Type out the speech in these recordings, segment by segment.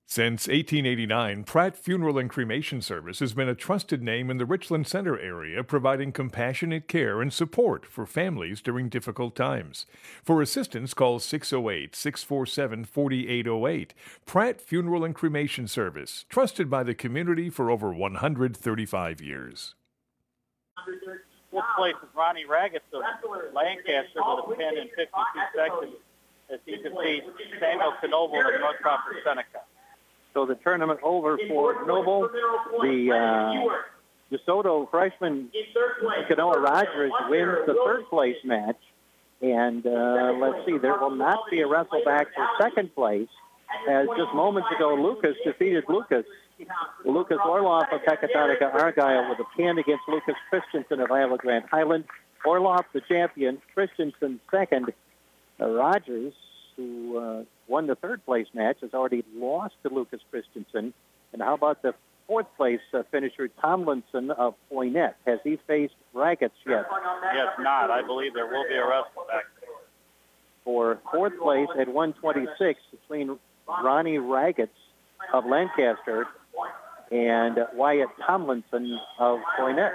Since 1889, Pratt Funeral and Cremation Service has been a trusted name in the Richland Center area, providing compassionate care and support for families during difficult times. For assistance, call 608 647 4808. Pratt Funeral and Cremation Service, trusted by the community for over 135 years. This place is Ronnie Raggett of Lancaster with a 10 and 52 seconds as he defeats Samuel Knoble of North Crawford Seneca. So the tournament over for Noble. The DeSoto freshman Canoa Rogers wins the third place match. And let's see, there will not be a wrestle back for second place, as just moments ago Lucas defeated Lucas Orloff of Pecatonica Argyle with a pin against Lucas Christensen of Iowa Grand Highland. Orloff the champion, Christensen second. Rogers, who won the third place match, has already lost to Lucas Christensen. And how about the fourth place finisher, Tomlinson of Poynette? Has he faced Raggets yet? Yes, not. I believe there will be a wrestle back there. For fourth place at 126 between Ronnie Raggets of Lancaster and Wyatt Tomlinson of Poynette.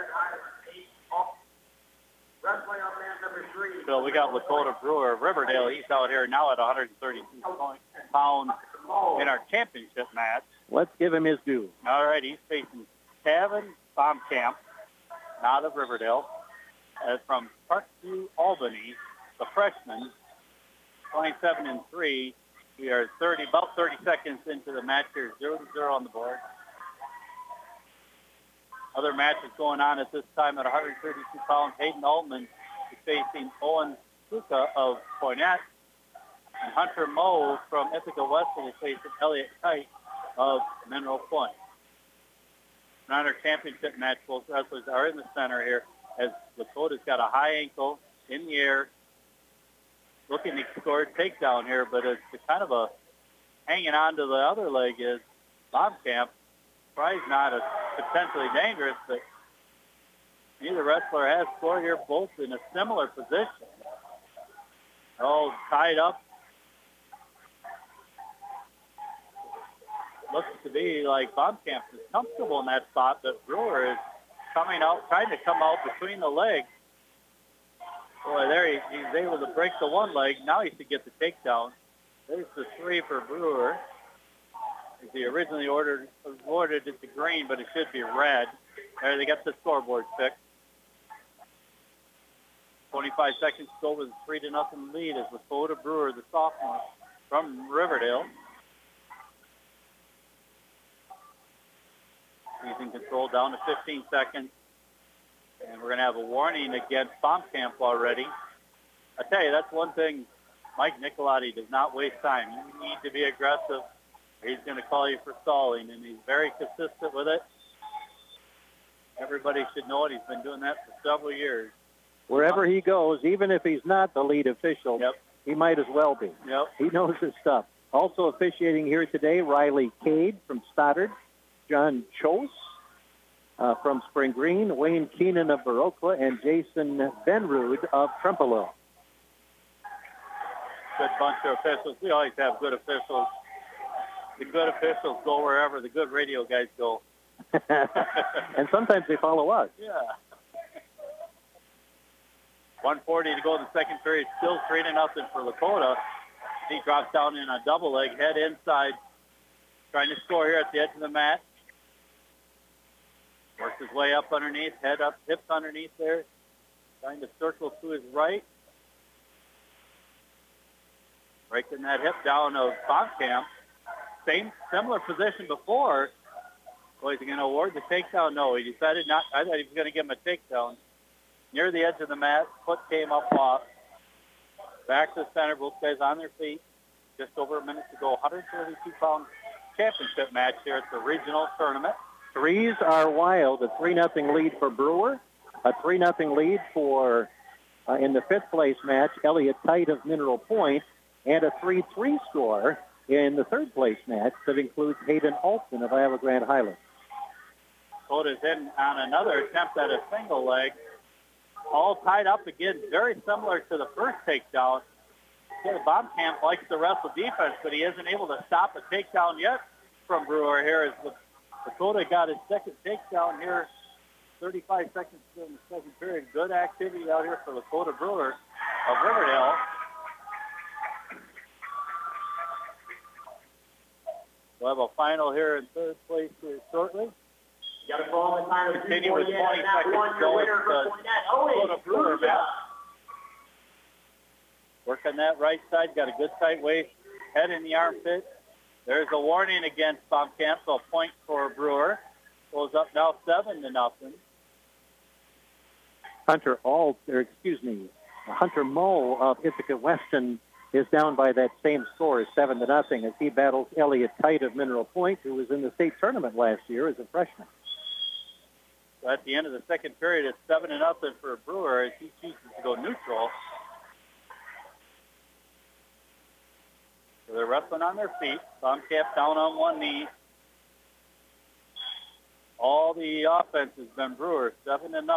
So we got Lakota Brewer of Riverdale. He's out here now at 132 pounds in our championship match. Let's give him his due. All right, he's facing Kevin Baumkamp, not of Riverdale, from Parkview, Albany, the freshman, 27 and 3. We are about 30 seconds into the match here, 0-0 on the board. Other matches going on at this time at 132 pounds. Hayden Altman is facing Owen Suka of Poynette. And Hunter Moe from Ithaca Weston is facing Elliott Kite of Mineral Point. In our championship match, both wrestlers are in the center here as Lakota's got a high ankle in the air, looking to score a takedown here, but it's kind of a hanging on to the other leg is Baumkamp. Probably not as potentially dangerous, but neither wrestler has scored here, both in a similar position. All tied up. Looks to be like Baumkamp is comfortable in that spot, but Brewer is coming out, trying to come out between the legs. Boy, there he's able to break the one leg. Now he should get the takedown. There's the 3 for Brewer. He originally awarded it to green, but it should be red. There, they got the scoreboard fixed. 25 seconds to go with a 3-0 lead as Lakota Brewer, the sophomore from Riverdale. Season control down to 15 seconds. And we're going to have a warning against Baumkamp already. I tell you, that's one thing Mike Nicolati does not waste time. You need to be aggressive. He's going to call you for stalling, and he's very consistent with it. Everybody should know it. He's been doing that for several years. Wherever he goes, even if he's not the lead official, he might as well be. He knows his stuff. Also officiating here today, Riley Cade from Stoddard, John Chose from Spring Green, Wayne Keenan of Baroqua, and Jason Benrud of Trempealeau. Good bunch of officials. We always have good officials. The good officials go wherever the good radio guys go. And sometimes they follow us. Yeah. 1:40 to go in the second period. Still 3-0 for Lakota. He drops down in a double leg, head inside, trying to score here at the edge of the mat. Works his way up underneath, head up, hips underneath there, trying to circle to his right. Breaking that hip down of Baumkamp. Similar position before. Boy, is he going to award the takedown? No, he decided not. I thought he was going to give him a takedown. Near the edge of the mat, foot came up off. Back to the center, both guys on their feet. Just over a minute to go. 132-pound championship match here at the regional tournament. Threes are wild. A 3-0 lead for Brewer. A 3-0 lead for, in the fifth place match, Elliott Kite of Mineral Point. And a 3-3 score in the third place match that includes Hayden Alton of Iowa Grand Highlands. Coda's in on another attempt at a single leg. All tied up again, very similar to the first takedown. Baumkamp likes to wrestle defense, but he isn't able to stop a takedown yet. from Brewer here as Lakota got his second takedown here. 35 seconds in the second period. Good activity out here for Lakota Brewer of Riverdale. We'll have a final here in third place here shortly. Continue with 20 seconds to go. It's the Lakota Brewer match. Work on that right side. Got a good tight waist. Head in the armpit. There's a warning against Baumkamp, so a point for Brewer. Goes up now 7-0. Hunter Moe of Ithaca Weston is down by that same score, 7-0, as he battles Elliott Kite of Mineral Point, who was in the state tournament last year as a freshman. So at the end of the second period, it's 7-0 for Brewer as he chooses to go neutral. So they're wrestling on their feet. Baumkamp down on one knee. All the offense has been Brewer, 7-0.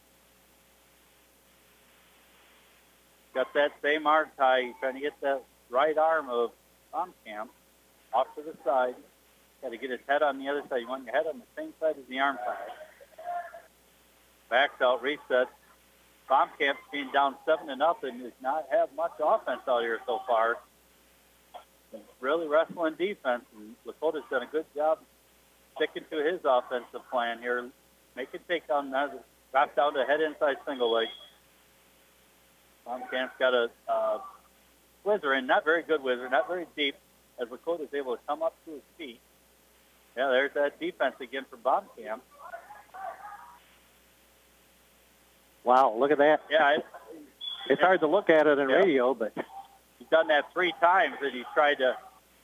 Got that same arm tie. He's trying to get that right arm of Baumkamp off to the side. Got to get his head on the other side. You want your head on the same side as the arm tie. Backs out, resets. Baumkamp's being down 7-0 does not have much offense out here so far. Really wrestling defense, and Lakota's done a good job sticking to his offensive plan here. Making takedown, drop down to head inside single leg. Baumkamp's got a whizzer in, not very good whizzer, not very deep, as Lakota's able to come up to his feet. Yeah, there's that defense again for Baumkamp. Wow, look at that. Yeah, it's hard to look at it on radio, but he's done that 3 times, and he's tried to,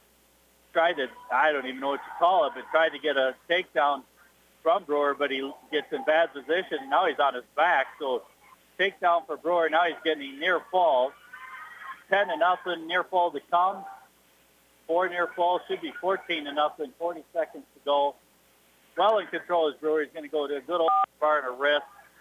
I don't even know what you call it, but tried to get a takedown from Brewer, but he gets in bad position. Now he's on his back, so takedown for Brewer. Now he's getting near fall. 10-0, near fall to come. 4 near falls, should be 14-0, 40 seconds to go. Well in control is Brewer. He's going to go to a good old bar and a wrist.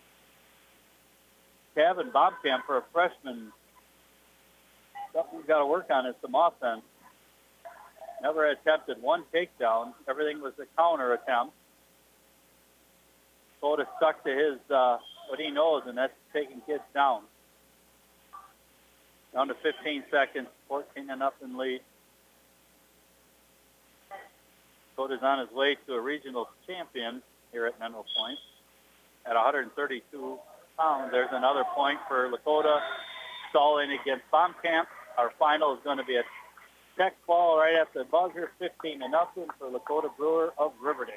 Kevin Baumkamp, for a freshman, something he's got to work on is some offense. Never attempted one takedown. Everything was a counter attempt. Dakota stuck to his what he knows, and that's taking kids down. Down to 15 seconds, 14-0 lead. Dakota's on his way to a regional champion here at Mineral Point at 132 pounds. There's another point for Lakota. Stalling against Baumkamp. Our final is going to be a check ball right after the buzzer, 15-0 for Lakota Brewer of Riverdale.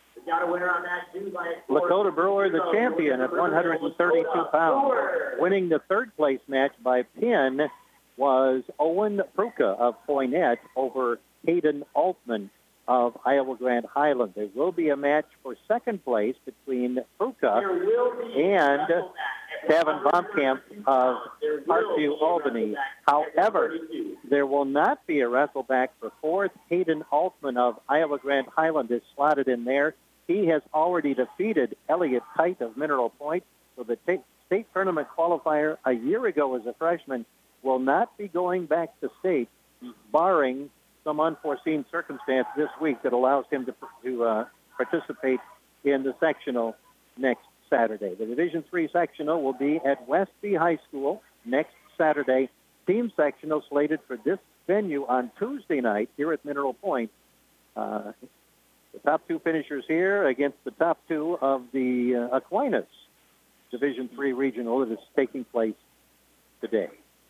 Lakota Brewer, the champion at 132 pounds. Winning the third place match by pin was Owen Pruka of Poynette over Hayden Altman of Iowa Grand Highland. There will be a match for second place between Pruka and Kevin Baumkamp of Parkview, Albany. However, there will not be a wrestleback for fourth. Hayden Altman of Iowa Grand Highland is slotted in there. He has already defeated Elliott Kite of Mineral Point. So the state tournament qualifier a year ago as a freshman will not be going back to state, barring some unforeseen circumstance this week that allows him to participate in the sectional next Saturday. The Division III sectional will be at Westby High School next Saturday. Team sectional slated for this venue on Tuesday night here at Mineral Point. The top 2 finishers here against the top 2 of the Aquinas Division III regional that is taking place today.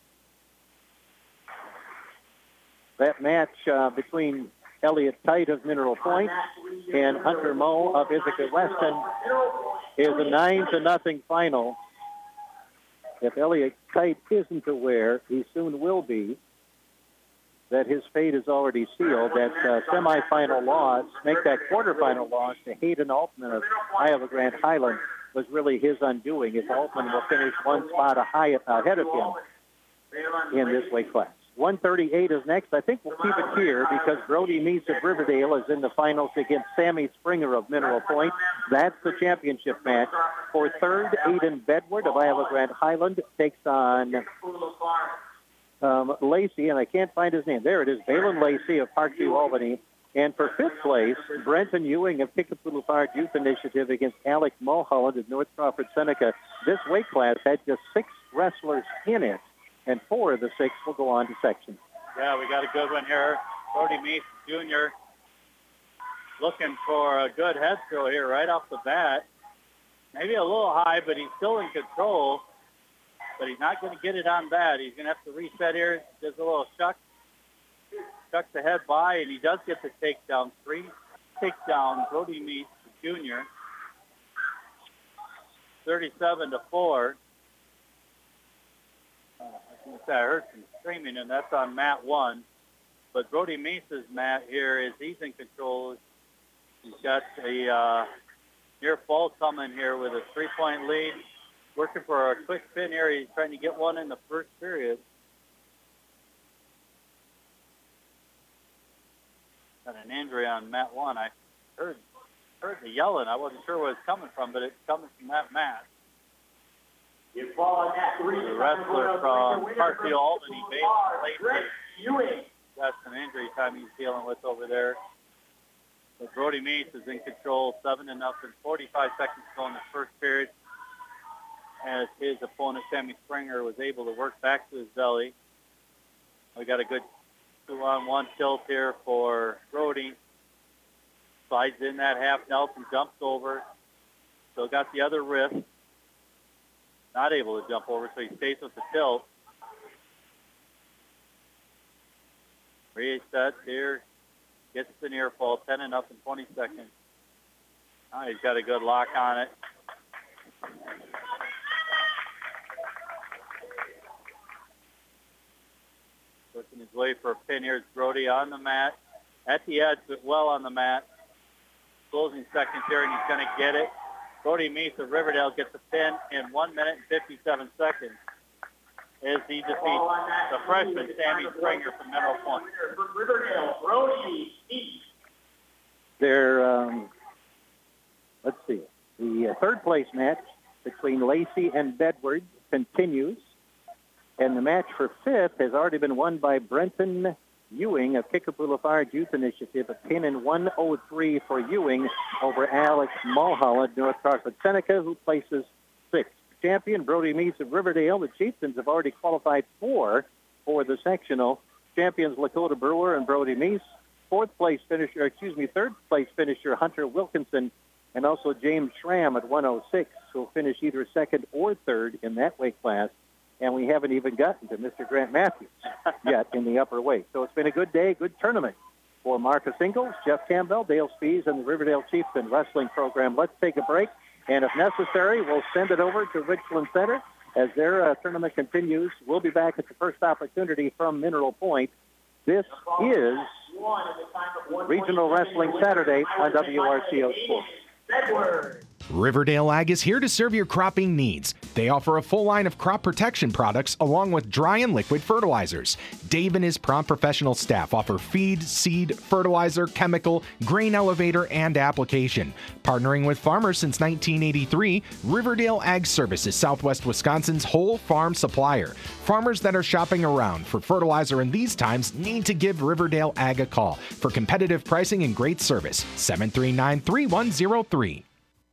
That match between Elliott Kite of Mineral Point and Hunter Moe of Ithaca Weston is a 9-0 final. If Elliott Kite isn't aware, he soon will be, that his fate is already sealed. That semifinal loss, make that quarterfinal loss to Hayden Altman of Iowa Grand Highland was really his undoing, if Altman will finish one spot ahead of him in this weight class. 138 is next. I think we'll keep it here because Brody Meese of Riverdale is in the finals against Sammy Springer of Mineral Point. That's the championship match. For third, Aiden Bedward of Iowa Grand Highland takes on Lacey, and I can't find his name. There it is, Balin Lacey of Parkview, Albany. And for fifth place, Brenton Ewing of Kickapoo Fire Youth Initiative against Alec Mulholland of North Crawford Seneca. This weight class had just 6 wrestlers in it, and 4 of the 6 will go on to sections. Yeah, we got a good one here. Brody Meese Jr. looking for a good head throw here right off the bat. Maybe a little high, but he's still in control. But he's not going to get it on that. He's going to have to reset here. Does a little shuck the head by, and he does get the takedown. 3 takedown, Brody Meese Jr. 37-4. I heard some screaming, and that's on mat 1. But Brody Meese's mat here is he's in control. He's got a near fall coming here with a 3-point lead. Working for a quick spin here. He's trying to get one in the first period. Got an injury on mat 1. I heard the yelling. I wasn't sure where it's coming from, but it's coming from that mat. The wrestler from Parkville, Albany, basically. That's an injury time he's dealing with over there. But Brody Meese is in control, 7-0, 45 seconds to go in the first period. As his opponent, Sammy Springer, was able to work back to his belly. We got a good 2-on-1 tilt here for Brody. Slides in that half Nelson, jumps over. Still got the other wrist. Not able to jump over, so he stays with the tilt. Reset here. Gets the near fall, 10-0 in 20 seconds. Now he's got a good lock on it. Working his way for a pin here. It's Brody on the mat. At the edge, but well on the mat. Closing seconds here, and he's going to get it. Brody Meese of Riverdale gets a pin in 1 minute and 57 seconds as he defeats the freshman Sammy Springer from Mineral Point. Riverdale, Brody Meese. Let's see. The third place match between Lacey and Bedward continues. And the match for fifth has already been won by Brenton Ewing of Kickapoo Fire Youth Initiative, a pin in 1:03 for Ewing over Alex Mulholland, North Crawford Seneca, who places 6th. Champion Brody Meese of Riverdale. The Chieftains have already qualified 4 for the sectional. Champions Lakota Brewer and Brody Meese. Third place finisher Hunter Wilkinson, and also James Schramm at 106, who will finish either second or third in that weight class. And we haven't even gotten to Mr. Grant Matthews yet in the upper weight. So it's been a good day, good tournament for Marcus Ingalls, Jeff Campbell, Dale Spies, and the Riverdale Chieftain Wrestling Program. Let's take a break, and if necessary, we'll send it over to Richland Center as their tournament continues. We'll be back at the first opportunity from Mineral Point. This is Regional Wrestling Saturday on WRCO Sports. Riverdale Ag is here to serve your cropping needs. They offer a full line of crop protection products along with dry and liquid fertilizers. Dave and his prompt professional staff offer feed, seed, fertilizer, chemical, grain elevator, and application. Partnering with farmers since 1983, Riverdale Ag Service is Southwest Wisconsin's whole farm supplier. Farmers that are shopping around for fertilizer in these times need to give Riverdale Ag a call for competitive pricing and great service. 739-3103.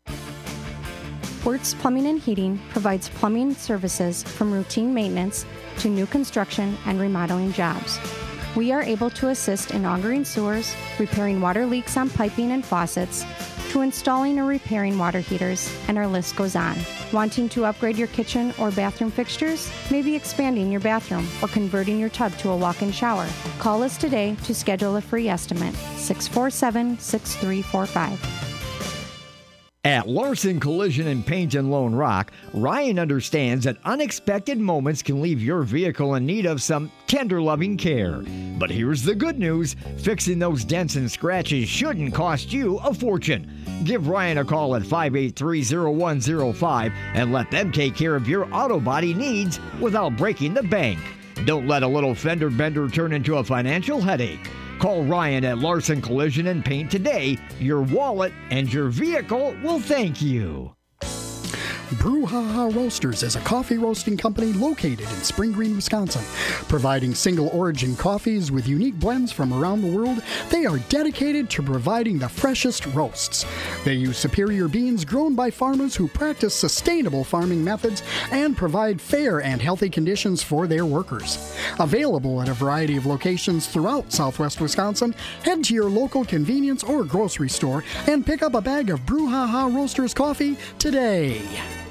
Wirtz Plumbing and Heating provides plumbing services from routine maintenance to new construction and remodeling jobs. We are able to assist in augering sewers, repairing water leaks on piping and faucets, to installing or repairing water heaters, and our list goes on. Wanting to upgrade your kitchen or bathroom fixtures? Maybe expanding your bathroom or converting your tub to a walk-in shower? Call us today to schedule a free estimate, 647-6345. At Larson Collision and Paint in Lone Rock, Ryan understands that unexpected moments can leave your vehicle in need of some tender loving care. But here's the good news, fixing those dents and scratches shouldn't cost you a fortune. Give Ryan a call at 583-0105 and let them take care of your auto body needs without breaking the bank. Don't let a little fender bender turn into a financial headache. Call Ryan at Larson Collision and Paint today. Your wallet and your vehicle will thank you. Brouhaha Roasters is a coffee roasting company located in Spring Green, Wisconsin. Providing single origin coffees with unique blends from around the world, they are dedicated to providing the freshest roasts. They use superior beans grown by farmers who practice sustainable farming methods and provide fair and healthy conditions for their workers. Available at a variety of locations throughout southwest Wisconsin, head to your local convenience or grocery store and pick up a bag of Brouhaha Roasters coffee today.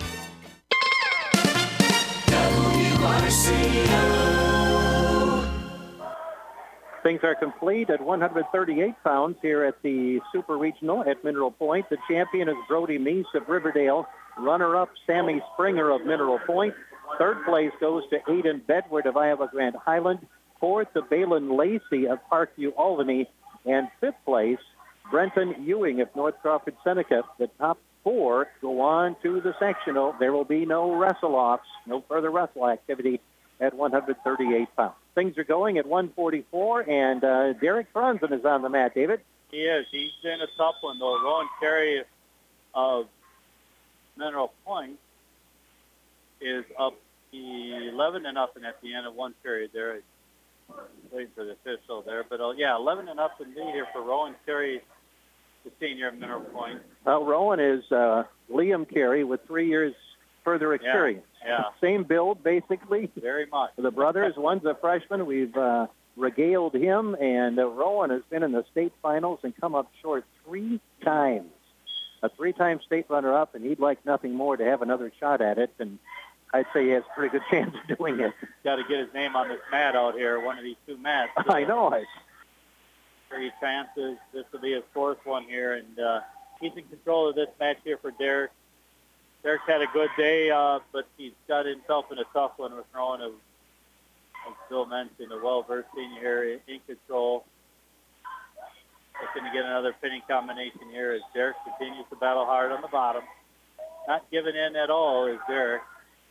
Things are complete at 138 pounds here at the Super Regional at Mineral Point. The champion is Brody Meese of Riverdale. Runner-up, Sammy Springer of Mineral Point. Third place goes to Aiden Bedward of Iowa Grand Highland. Fourth to Balin Lacey of Parkview Albany. And fifth place, Brenton Ewing of North Crawford Seneca. The top four go on to the sectional. There will be no wrestle-offs, no further wrestle activity at 138 pounds. Things are going at 144, and Derek Franzen is on the mat, David. He is. He's in a tough one, though. Rowan Carey of Mineral Point is up 11-0 at the end of one period there. Waiting for the official there. But, 11-0 lead here for Rowan Carey, the senior of Mineral Point. Rowan is Liam Carey with 3 years further experience. Yeah. Same build, basically. Very much. The brothers, one's a freshman. We've regaled him, and Rowan has been in the state finals and come up short 3 times. A 3-time state runner-up, and he'd like nothing more to have another shot at it, and I'd say he has a pretty good chance of doing it. Got to get his name on this mat out here, one of these 2 mats. So I know it. 3 chances. This will be his 4th one here, and he's in control of this match here for Derek. Derek's had a good day, but he's got himself in a tough one with Rowan, as Bill mentioned, a well-versed senior here in control. Looking to get another pinning combination here as Derek continues to battle hard on the bottom. Not giving in at all is Derek.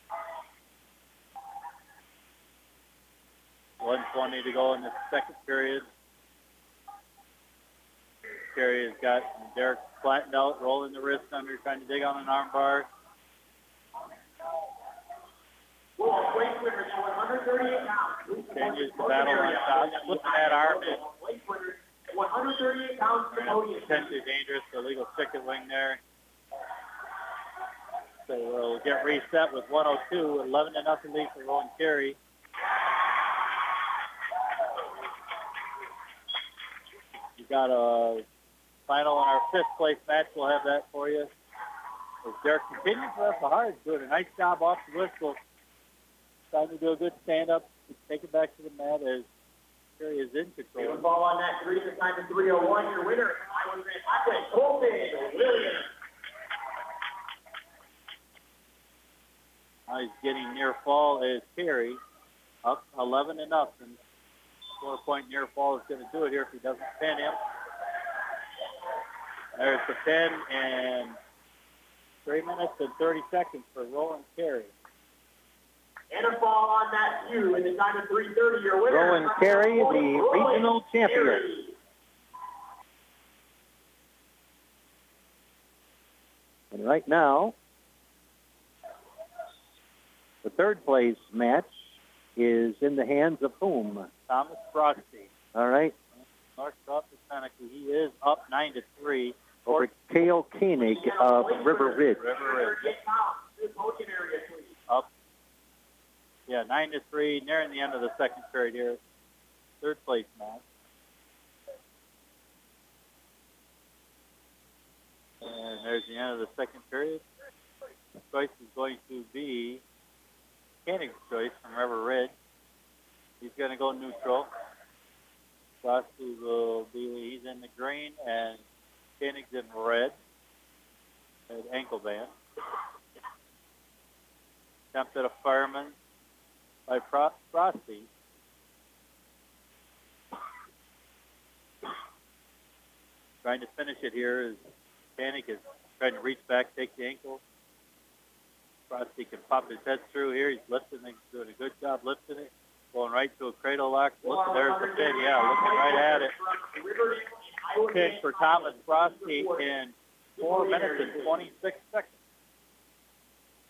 1:20 to go in the second period. Carey has got Derek flattened out, rolling the wrist under, trying to dig on an arm bar. Continues to battle on top. Flipping that arm in. 138 pounds potentially dangerous. Illegal chicken wing there. So we'll get reset with 102. 11-0 lead for Rowan Carey. You got a final in our 5th place match. We'll have that for you. As Derek continues to wrestle hard, doing a nice job off the whistle. Trying to do a good stand-up, take it back to the mat as Carey is in control. Ball on that 3, the time is 3:01. Your winner, Iowa Grand Highland, Colton Williams. Now he's getting near fall is Carey, up 11-0. 4-point near fall is going to do it here if he doesn't pin him. There's the pin, and 3 minutes and 30 seconds for Rowan Carey. And a fall on that 2 in the time of 3:30. Your winner, Rowan Carey, the regional champion. And right now, the 3rd place match is in the hands of whom? Thomas Frosty. All right. North Crawford Seneca. He is up 9-3. Over Cale Koenig of River Ridge. Up. Yeah, 9-3, nearing the end of the second period here. 3rd place match. And there's the end of the second period. The choice is going to be Koenig's choice from River Ridge. He's going to go neutral. Frosty will be, he's in the green, and Koenig's in red. At ankle band. Attempt at a fireman by Frosty. Trying to finish it here as Koenig is trying to reach back, take the ankle. Frosty can pop his head through here. He's lifting it, doing a good job lifting it. Going right to a cradle lock. Look, there's the pin. Yeah, looking right at it. Kick for Thomas Frosty in 4 minutes and 26 seconds.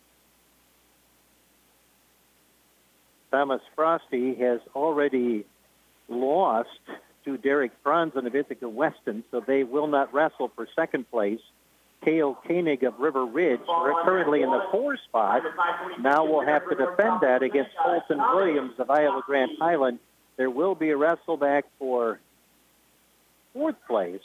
Thomas Frosty has already lost to Derek Franzen of Ithaca Weston, so they will not wrestle for second place. Cale Koenig of River Ridge, they're currently in the 4 spot. Now we'll have to defend that against Colton Williams of Iowa Grande Highland. There will be a wrestle back for 4th place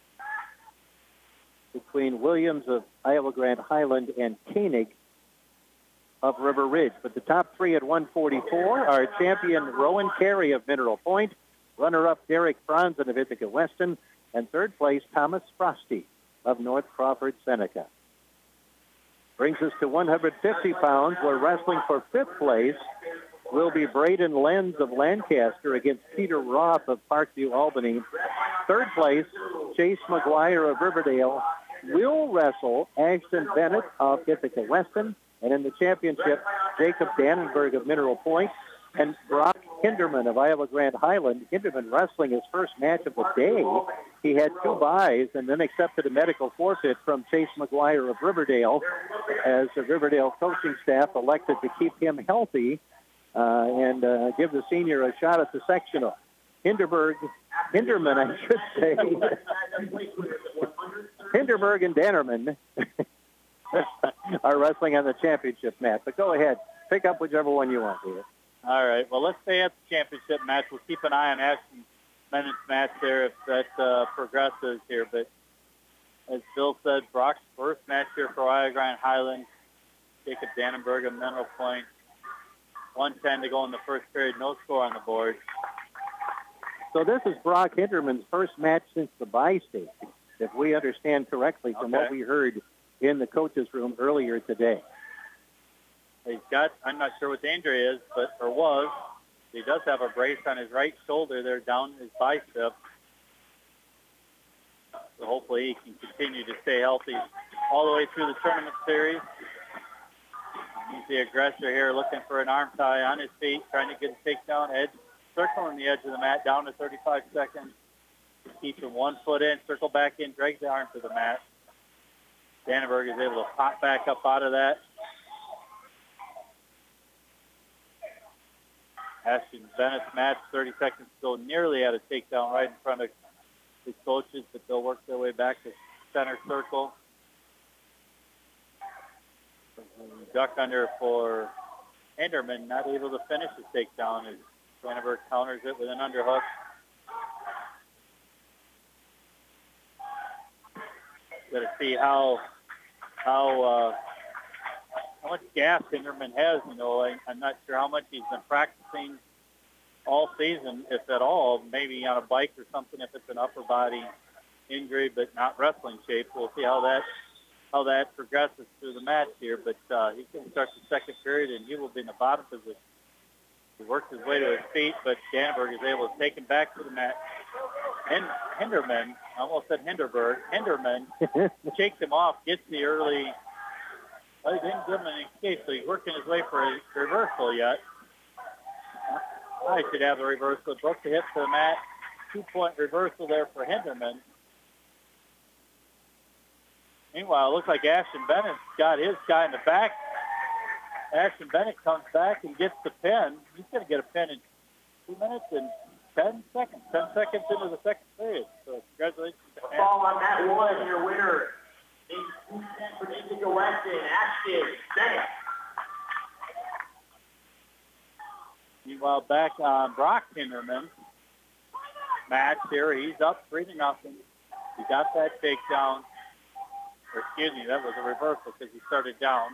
between Williams of Iowa Grande Highland and Koenig of River Ridge. But the top 3 at 144 are champion Rowan Carey of Mineral Point, runner-up Derek Franzen of Ithaca Weston, and 3rd place Thomas Frosty of North Crawford Seneca. Brings us to 150 pounds, where wrestling for 5th place will be Braden Lenz of Lancaster against Peter Roth of Parkview, Albany. 3rd place, Chase McGuire of Riverdale will wrestle Ashton Bennett of Ithaca Weston, and in the championship, Jacob Dannenberg of Mineral Point and Brock Hinderman of Iowa Grande Highland. Hinderman wrestling his first match of the day. He had 2 byes and then accepted a medical forfeit from Chase McGuire of Riverdale, as the Riverdale coaching staff elected to keep him healthy and give the senior a shot at the sectional. Hinderman, I should say. Hinderberg and Dannerman are wrestling on the championship match. But go ahead. Pick up whichever one you want here. All right. Well, let's stay at the championship match. We'll keep an eye on Ashton Bennett's match there if that progresses here. But as Bill said, Brock's first match here for Iowa Grande Highland. Jacob Dannenberg of Mineral Point. 1:10 to go in the first period. No score on the board. So this is Brock Hinderman's first match since the bye stage, if we understand correctly from what we heard in the coaches' room earlier today. He's got, I'm not sure what the injury is, or was. He does have a brace on his right shoulder there down his bicep. So hopefully he can continue to stay healthy all the way through the tournament series. He's the aggressor here, looking for an arm tie on his feet, trying to get a takedown edge, circling the edge of the mat, down to 35 seconds. Keeps him 1 foot in, circle back in, drags the arm to the mat. Dannenberg is able to pop back up out of that. Ashton Bennett's match, 30 seconds to go, nearly at a takedown right in front of his coaches, but they'll work their way back to center circle. Duck under for Hinderman, not able to finish the takedown as Dannenberg counters it with an underhook. Got to see how much gas Hinderman has. You know, I'm not sure how much he's been practicing all season, if at all. Maybe on a bike or something if it's an upper body injury, but not wrestling shape. We'll see how that progresses through the match here. But he's going to start the second period, and he will be in the bottom position. He works his way to his feet, but Dannenberg is able to take him back to the mat. And Hinderman, I almost said Hinderberg, Hinderman shakes him off, gets the early. Well, he didn't give him an escape, so he's working his way for a reversal yet. I should have the reversal. Broke the hip to the mat. 2-point reversal there for Hinderman. Meanwhile, it looks like Ashton Bennett's got his guy in the back. Ashton Bennett comes back and gets the pin. He's going to get a pin in 2 minutes and 10 seconds. 10 seconds into the second period. So congratulations to Ashton. Fall on that one, your winner. For Ithaca Weston, Ashton Bennett. Meanwhile, back on Brock Hinderman. Match here. He's up 3-0. He got that takedown. Or excuse me, that was a reversal because he started down.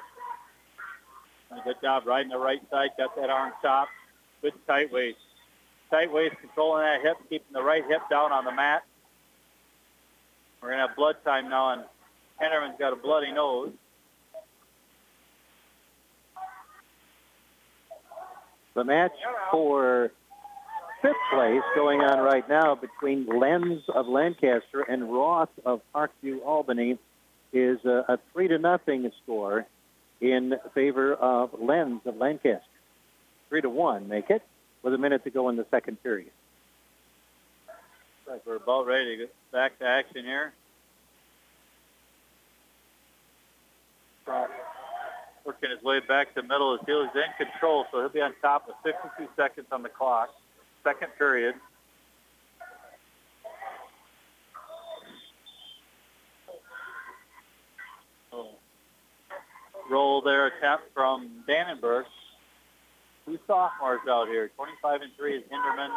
Good job riding the right side. Got that arm chopped. Good tight waist. Tight waist, controlling that hip, keeping the right hip down on the mat. We're going to have blood time now, and Henderman's got a bloody nose. The match for 5th place going on right now between Lenz of Lancaster and Roth of Parkview, Albany, is a 3-0 score in favor of Lenz of Lancaster. 3-1, make it, with a minute to go in the second period. Like we're about ready to get back to action here. working his way back to the middle of the field. He's in control, so he'll be on top with 52 seconds on the clock. Second period. Roll there, attempt from Dannenberg. 2 sophomores out here. 25-3 is Hinderman.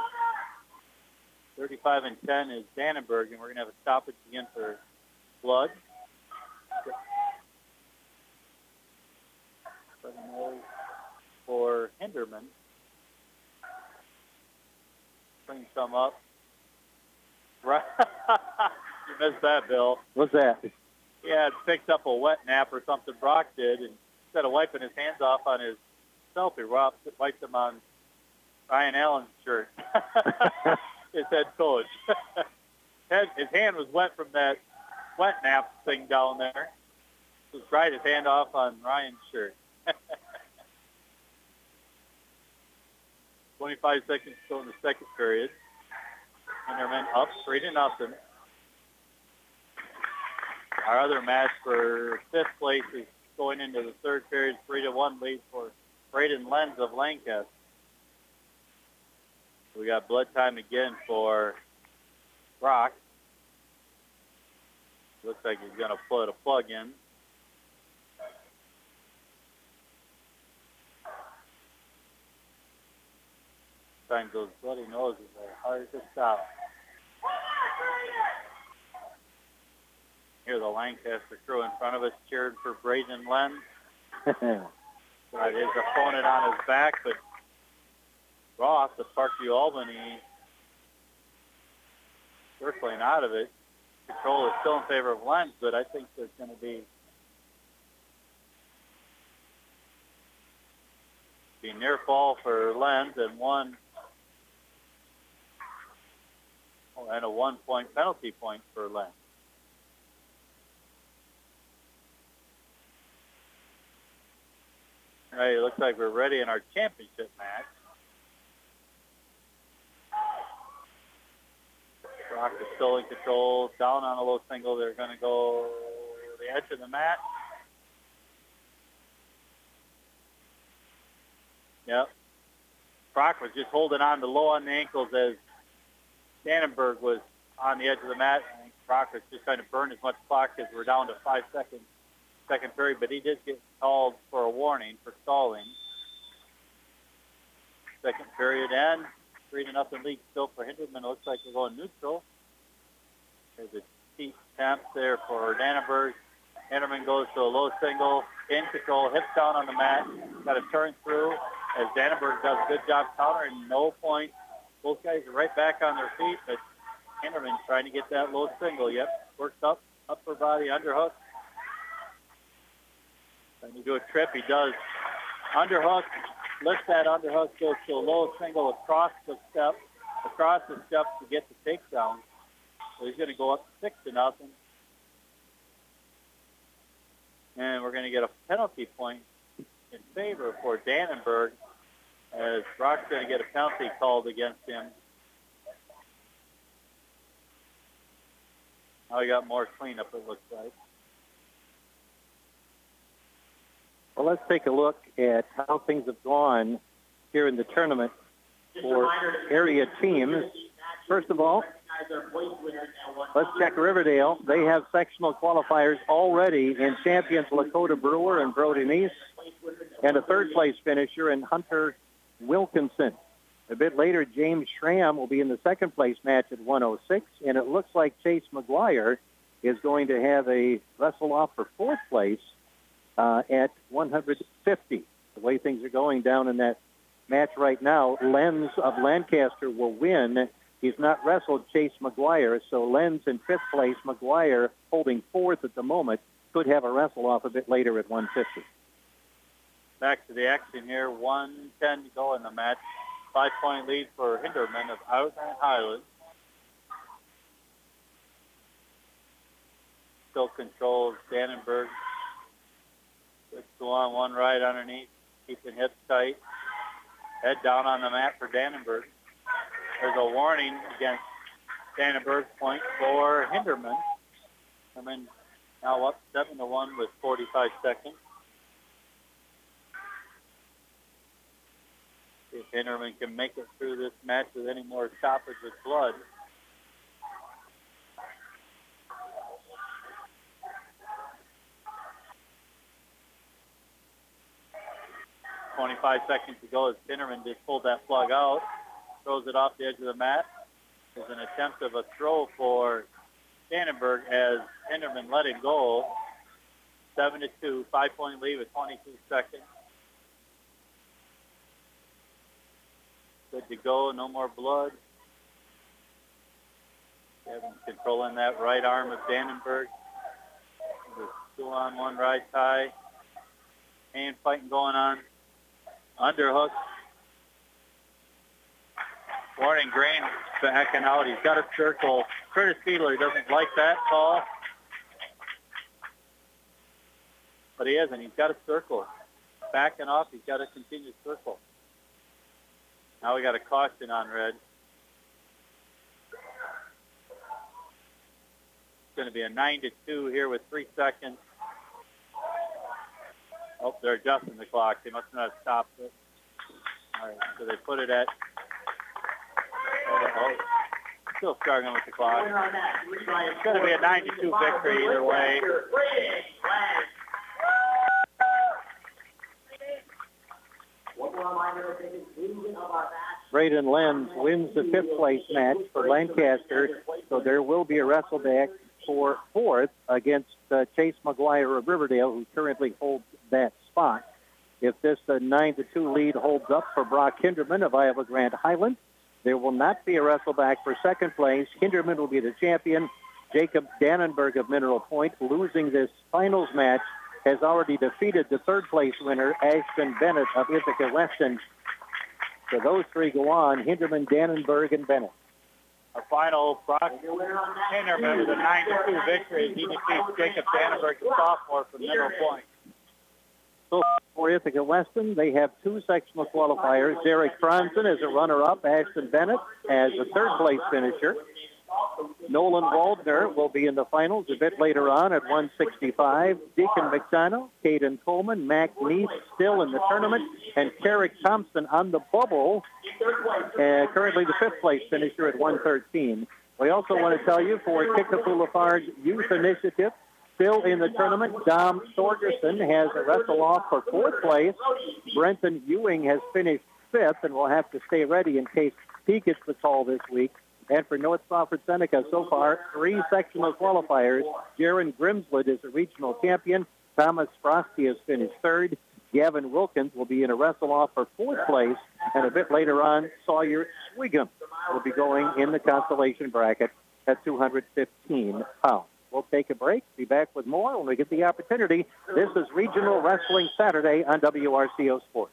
35-10 is Dannenberg, and we're going to have a stoppage again for Blood. For Hinderman. Bring some up. Right. You missed that, Bill. What's that? Yeah, picked up a wet nap or something Brock did, and instead of wiping his hands off on his selfie, Rob wiped them on Ryan Allen's shirt. His head coach. His hand was wet from that wet nap thing down there. Just dried his hand off on Ryan's shirt. 25 seconds still in the second period. Hinderman up 3-0. Our other match for fifth place is going into the third period, 3-1 lead for Braden Lenz of Lancaster. We got blood time again for Brock. Looks like he's going to put a plug in. Sometimes those bloody noses are hard to stop. Here the Lancaster crew in front of us cheered for Braden Lenz. Got his opponent on his back, but Ross of Parkview Albany circling out of it. Control is still in favor of Lenz, but I think there's going to be near fall for Lenz and a 1-point penalty point for Lenz. All right, it looks like we're ready in our championship match. Brock is still in control, down on a low single. They're going to go to the edge of the mat. Yep. Brock was just holding on to low on the ankles as Dannenberg was on the edge of the mat. I think Brock was just trying to burn as much clock as we're down to 5 seconds. Second period, but he did get called for a warning for stalling. Second period end. 3-0 lead still for Hinderman. Looks like we're going neutral. There's a deep attempt there for Dannenberg. Hinderman goes to a low single, in control, hips down on the mat. Got to turn through as Dannenberg does a good job countering. No point. Both guys are right back on their feet, but Hinderman trying to get that low single. Yep, works up, upper body, underhook. Trying to do a trip. He does underhook. Lifts that underhook, goes to a low single across the step to get the takedown. So he's going to go up 6-0. And we're going to get a penalty point in favor for Dannenberg as Brock's going to get a penalty called against him. Now we got more cleanup, it looks like. Well, let's take a look at how things have gone here in the tournament for area teams. First of all, let's check Riverdale. They have sectional qualifiers already in champions Lakota Brewer and Brody Neese, and a third-place finisher in Hunter Wilkinson. A bit later, James Schramm will be in the second-place match at 106, and it looks like Chase McGuire is going to have a wrestle-off for fourth place at 150. The way things are going down in that match right now, Lenz of Lancaster will win. He's not wrestled Chase McGuire, so Lenz in fifth place, McGuire holding fourth at the moment, could have a wrestle-off a bit later at 150. Back to the action here, 1:10 to go in the match. 5-point lead for Hinderman of Alexander Highlands. Still controls Dannenberg. 6-1, one right underneath, keeping hips tight. Head down on the mat for Dannenberg. There's a warning against Dannenberg, point for Hinderman. Hinderman now up 7-1 with 45 seconds. See if Hinterman can make it through this match with any more stoppage with blood. .25 seconds to go as Hinterman just pulled that plug out, throws it off the edge of the mat. There's an attempt of a throw for Dannenberg as Hinterman let it go. 7-2, 5-point lead with 22 seconds. Good to go, no more blood. Evans controlling that right arm of Dannenberg. There's 2-on-1 right tie. Hand fighting going on. Underhook. Warning Green backing out. He's got a circle. Curtis Fiedler doesn't like that call. But he isn't. He's got a circle. Backing off. He's got a continued circle. Now we got a caution on red. It's going to be a 9-2 here with 3 seconds. Oh, they're adjusting the clock. They must not have stopped it. All right, so they put it at... Still struggling with the clock. It's going to be a 9-2 victory either way. Braden Lenz wins the 5th place match for Lancaster, so there will be a wrestle back for 4th against Chase McGuire of Riverdale, who currently holds that spot. If this 9-2 lead holds up for Brock Hinderman of Iowa Grand Highland, there will not be a wrestle back for 2nd place. Hinderman will be the champion. Jacob Dannenberg of Mineral Point, losing this finals match, has already defeated the 3rd place winner, Ashton Bennett of Ithaca Weston. So those 3 go on, Hinderman, Dannenberg, and Bennett. Our final, Brock Hinderman with a 9-2 victory. He defeats Jacob Dannenberg, the sophomore from Mineral Point. So for Ithaca Weston, they have 2 sectional qualifiers. Derek Franzen as a runner-up, Ashton Bennett as a 3rd place finisher. Nolan Waldner will be in the finals a bit later on at 165. Deacon McDonough, Caden Coleman, Mac Neese still in the tournament, and Carrick Thompson on the bubble, currently the 5th place finisher at 113. We also want to tell you for Kickapoo Lafarge Youth Initiative, still in the tournament, Dom Thorgerson has a wrestle off for 4th place. Brenton Ewing has finished 5th and will have to stay ready in case he gets the call this week. And for North Crawford Seneca, so far, 3 sectional qualifiers. Jaron Grimswood is a regional champion. Thomas Frosty has finished 3rd. Gavin Wilkins will be in a wrestle-off for 4th place. And a bit later on, Sawyer Swigum will be going in the consolation bracket at 215 pounds. We'll take a break, be back with more when we get the opportunity. This is Regional Wrestling Saturday on WRCO Sports.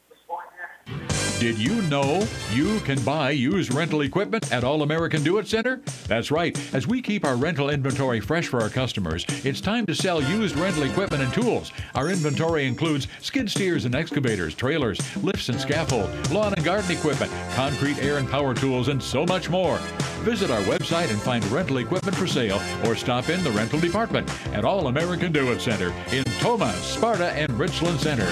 Did you know you can buy used rental equipment at All American Do-It Center? That's right. As we keep our rental inventory fresh for our customers, it's time to sell used rental equipment and tools. Our inventory includes skid steers and excavators, trailers, lifts and scaffold, lawn and garden equipment, concrete, air and power tools, and so much more. Visit our website and find rental equipment for sale or stop in the rental department at All American Do-It Center in Toma, Sparta, and Richland Center.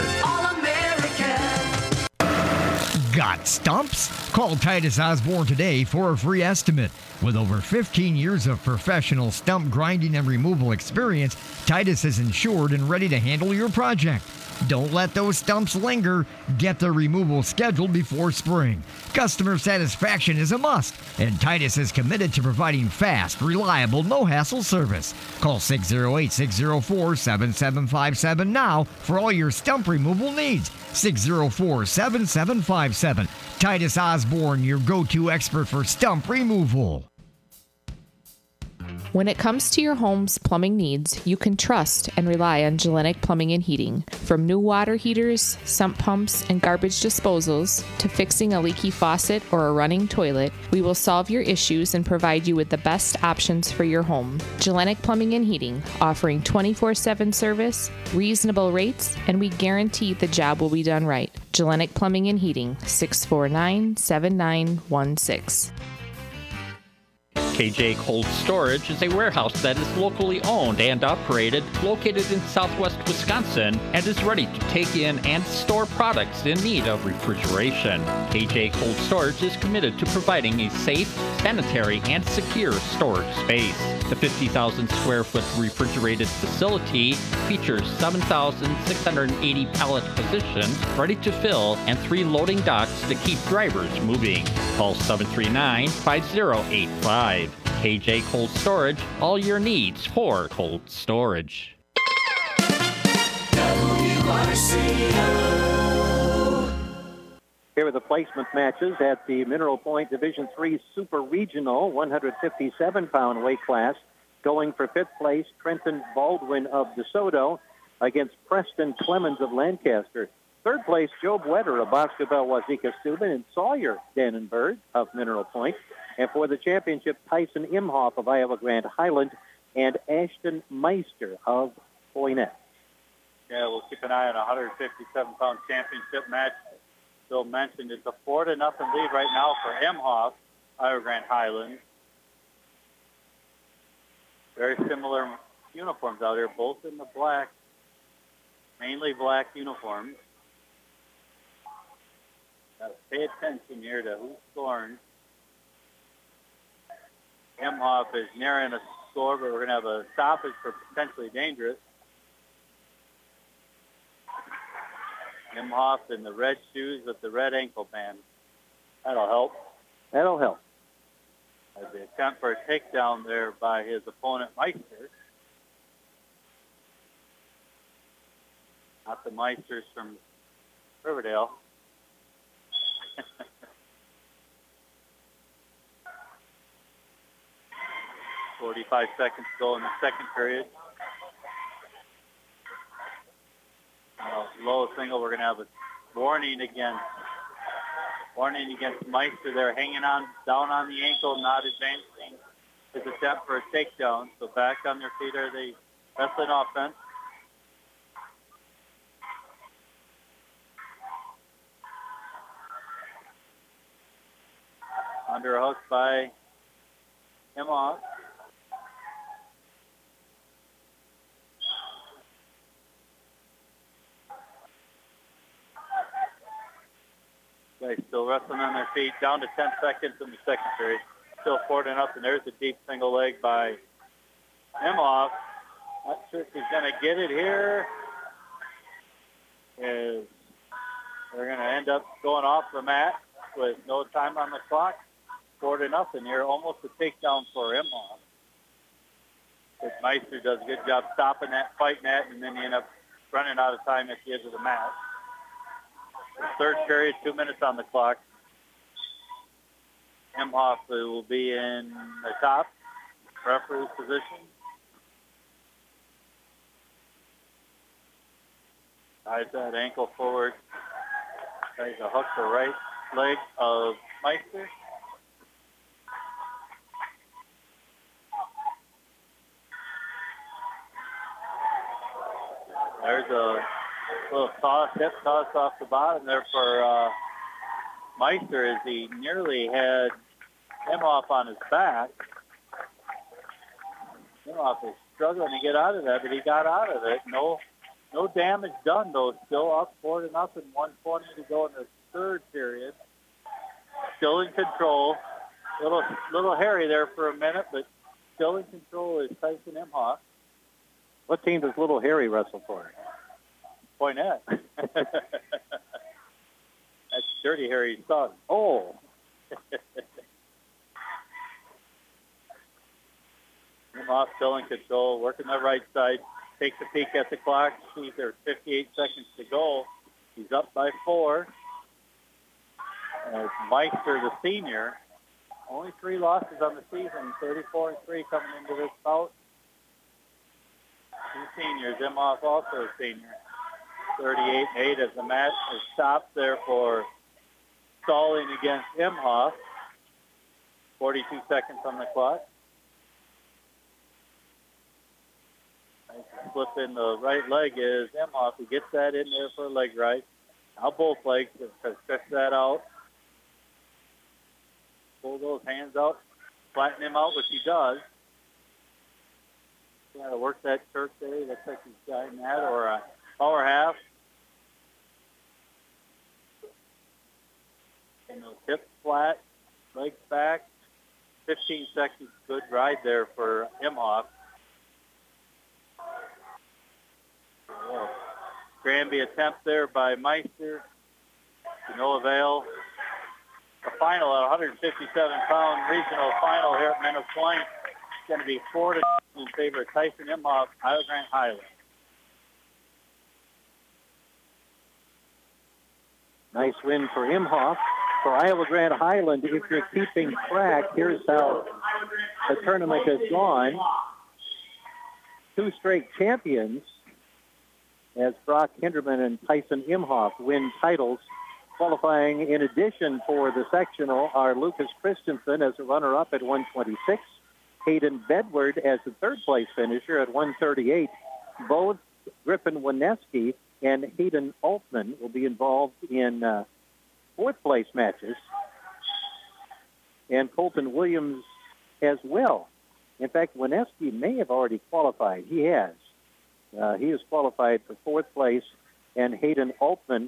Got stumps? Call Titus Osborne today for a free estimate. With over 15 years of professional stump grinding and removal experience, Titus is insured and ready to handle your project. Don't let those stumps linger. Get the removal scheduled before spring. Customer satisfaction is a must, and Titus is committed to providing fast, reliable, no-hassle service. Call 608-604-7757 now for all your stump removal needs. 604-7757. Titus Osborne, your go-to expert for stump removal. When it comes to your home's plumbing needs, you can trust and rely on Gellenic Plumbing and Heating. From new water heaters, sump pumps, and garbage disposals, to fixing a leaky faucet or a running toilet, we will solve your issues and provide you with the best options for your home. Gellenic Plumbing and Heating, offering 24/7 service, reasonable rates, and we guarantee the job will be done right. Gellenic Plumbing and Heating, 649-7916. KJ Cold Storage is a warehouse that is locally owned and operated, located in southwest Wisconsin, and is ready to take in and store products in need of refrigeration. KJ Cold Storage is committed to providing a safe, sanitary, and secure storage space. The 50,000 square foot refrigerated facility features 7,680 pallet positions ready to fill and 3 loading docks to keep drivers moving. Call 739-5085. KJ Cold Storage, all your needs for cold storage. Here are the placement matches at the Mineral Point Division III Super Regional 157-pound weight class. Going for 5th place, Trenton Baldwin of DeSoto against Preston Clemens of Lancaster. 3rd place, Joe Wetter of Boscobel Wazeeka Steuben and Sawyer Dannenberg of Mineral Point. And for the championship, Tyson Imhoff of Iowa Grand Highland and Ashton Meister of Poinet. Yeah, we'll keep an eye on a 157-pound championship match. Bill mentioned it's a 4-0 lead right now for Imhoff, Iowa Grand Highland. Very similar uniforms out here, both in the black, mainly black uniforms. Got to pay attention here to who's scoring. Imhoff is nearing a score, but we're going to have a stoppage for potentially dangerous. Imhoff in the red shoes with the red ankle band. That'll help. That'll help. As the attempt for a takedown there by his opponent, Meister. Not the Meisters from Riverdale. 45 seconds to go in the second period. Low single, we're going to have a warning against Meister there, hanging on down on the ankle, not advancing his attempt for a takedown. So back on their feet are the wrestling offense. Underhook by Imhoff. Still wrestling on their feet, down to 10 seconds in the second period. Still 4-0. There's a deep single leg by Imhoff. Not sure if he's going to get it here. They're going to end up going off the mat with no time on the clock. 4-0 here. Almost a takedown for Imhoff. But Meister does a good job stopping that, fighting that, and then you end up running out of time at the edge of the mat. The third period, 2 minutes on the clock. Imhoff will be in the top referee's position. Ties that ankle forward. Tries to hook the right leg of Meister. There's a little hip toss off the bottom there for Meister as he nearly had Imhoff on his back. Imhoff is struggling to get out of that, but he got out of it. No damage done, though. Still up 4-0, 1:20 to go in the third period. Still in control. Little hairy there for a minute, but still in control is Tyson Imhoff. What team does Little Harry wrestle for? Poinet. That's Dirty Harry's son. Oh. Imhoff still in control, working the right side. Takes a peek at the clock. Sees there's 58 seconds to go. He's up by 4. As Meister, the senior, only 3 losses on the season, 34-3 coming into this bout. 2 seniors. Imhoff also a senior. 38-8 as the match is stopped there for stalling against Imhoff. 42 seconds on the clock. Flip in the right leg is Imhoff. He gets that in there for a leg right. Now both legs to stretch that out. Pull those hands out. flatten him out, which he does. Got to work that Turk there. Looks like he's got that, or a power half. And those hips flat, legs back. 15 seconds, good ride there for Imhoff. Oh, Granby attempt there by Meister. To no avail. The final, a 157-pound regional final here at Menlo Point. It's going to be 4-2 in favor of Tyson Imhoff, Iowa Grant Highland. Nice win for Imhoff. For Iowa Grant Highland, if you're keeping track, here's how the tournament has gone. 2 straight champions as Brock Hinderman and Tyson Imhoff win titles. Qualifying in addition for the sectional are Lucas Christensen as a runner-up at 126, Hayden Bedward as the third-place finisher at 138. Both Griffin Wineski and Hayden Altman will be involved in fourth-place matches, and Colton Williams as well. In fact, Wineski may have already qualified. He has. He is qualified for fourth place, and Hayden Altman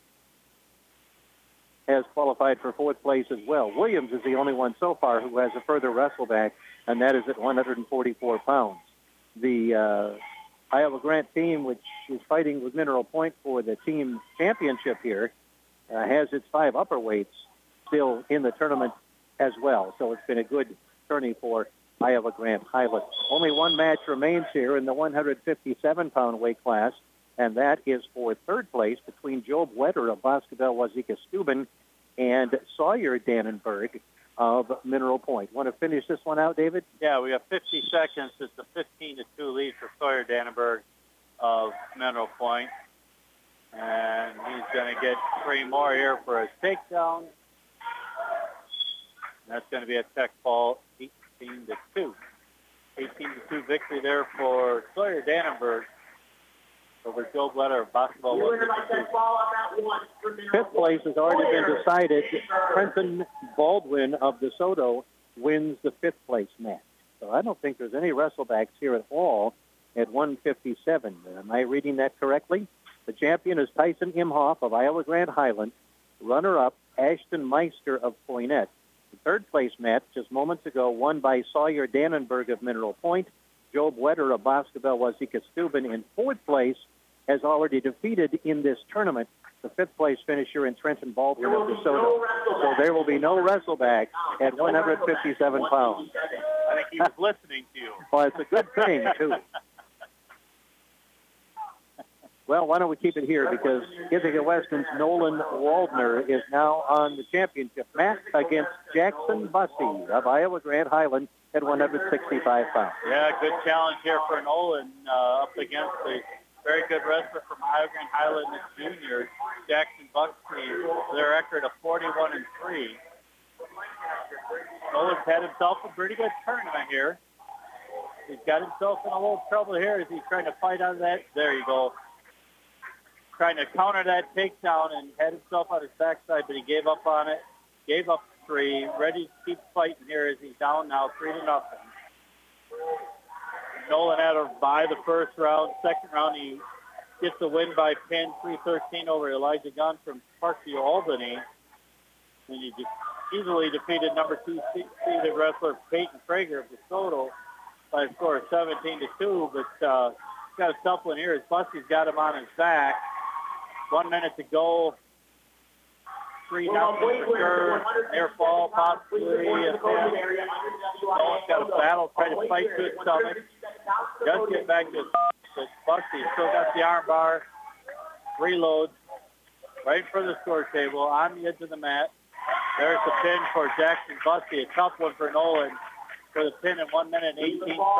has qualified for fourth place as well. Williams is the only one so far who has a further wrestleback, and that is at 144 pounds. The Iowa Grant team, which is fighting with Mineral Point for the team championship here, has its 5 upper weights still in the tournament as well. So it's been a good tourney for Iowa Grant Highland. Only one match remains here in the 157-pound weight class, and that is for third place between Job Wetter of Boscobel Wazeeka Steuben and Sawyer Dannenberg of Mineral Point. Want to finish this one out, David? Yeah, we have 50 seconds. It's a 15-2 lead for Sawyer Dannenberg of Mineral Point. And he's going to get 3 more here for his takedown. That's going to be a tech ball, 18-2. 18-2 victory there for Sawyer Dannenberg over Joe Bletter of Basketball. Fifth place has already been decided. Trenton Baldwin of DeSoto wins the fifth place match. So I don't think there's any wrestlebacks here at all at 157. Am I reading that correctly? The champion is Tyson Imhoff of Iowa Grant Highland. Runner-up, Ashton Meister of Poynette. The third place match just moments ago won by Sawyer Dannenberg of Mineral Point. Job Wetter of Boscobel Wazeeka Steuben in fourth place has already defeated in this tournament the fifth place finisher in Trenton Baldwin of DeSoto. So there will be no wrestleback at 157 pounds. I think he was listening to you. Well, it's a good thing, too. Well, why don't we keep it here, because Ithaca Weston's Nolan Waldner is now on the championship match against Jackson Bussey of Iowa Grant Highland at 165 pounds. Yeah, good challenge here for Nolan up against a very good wrestler from Iowa Grant Highland, the junior, Jackson Bussey, their record of 41-3. Nolan's had himself a pretty good tournament here. He's got himself in a little trouble here as he's trying to fight out of that. There you go. Trying to counter that takedown and had himself on his backside, but he gave up on it. Gave up 3. Ready to keep fighting here as he's down now 3-0. Nolan had to buy the first round. Second round, he gets the win by pin, 3-13 over Elijah Gunn from Parkview, Albany. And he just easily defeated number 2 seeded wrestler Peyton Prager of DeSoto by a score of 17-2. But got a tough one here as Bussey's got him on his back. 1 minute to go. 3-0 for sure. Near fall, possibly. Nolan's got a battle, trying to fight to his stomach. Does get back to his but Bussey still got the arm bar. Reloads right for the score table on the edge of the mat. There's the pin for Jackson Bussey. A tough one for Nolan for the pin in 1 minute and 18 seconds.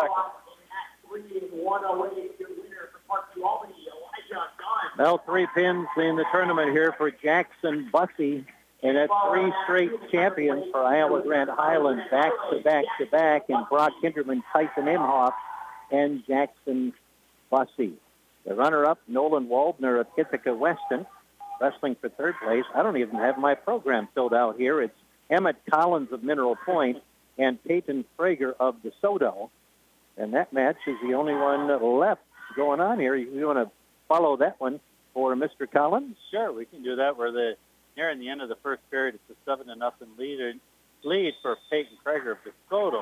Well, 3 pins in the tournament here for Jackson Bussey, and that's 3 straight champions for Iowa Grant Highland, back to back to back, and Brock Hinderman, Tyson Imhoff, and Jackson Bussey. The runner-up, Nolan Waldner of Ithaca Weston, wrestling for third place. I don't even have my program filled out here. It's Emmett Collins of Mineral Point, and Peyton Prager of DeSoto. And that match is the only one left going on here. You want to follow that one for Mr. Collins? Sure, we can do that. We're nearing the end of the first period. It's a 7-0 lead for Peyton Prager of DeSoto.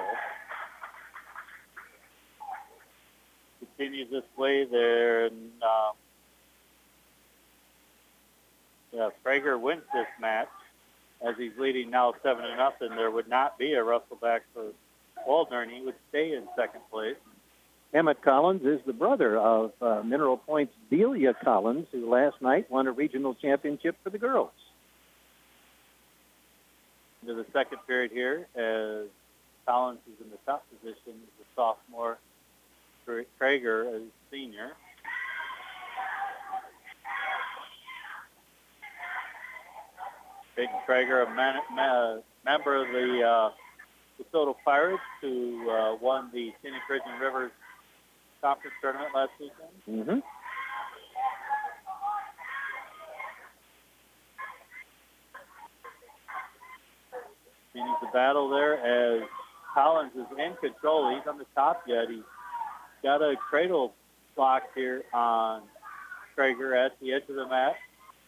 Continues this way there, and Prager wins this match as he's leading now 7-0. There would not be a Russellback for Waldner, and he would stay in second place. Emmett Collins is the brother of Mineral Point's Delia Collins, who last night won a regional championship for the girls. Into the second period here, as Collins is in the top position, the sophomore, Prager as senior. Peyton Prager, a member of the DeSoto Pirates, who won the Scenic Ridge and Rivers Conference Tournament last weekend. Mm-hmm. Continues the battle there as Collins is in control. He's on the top yet. He's got a cradle block here on Prager at the edge of the mat.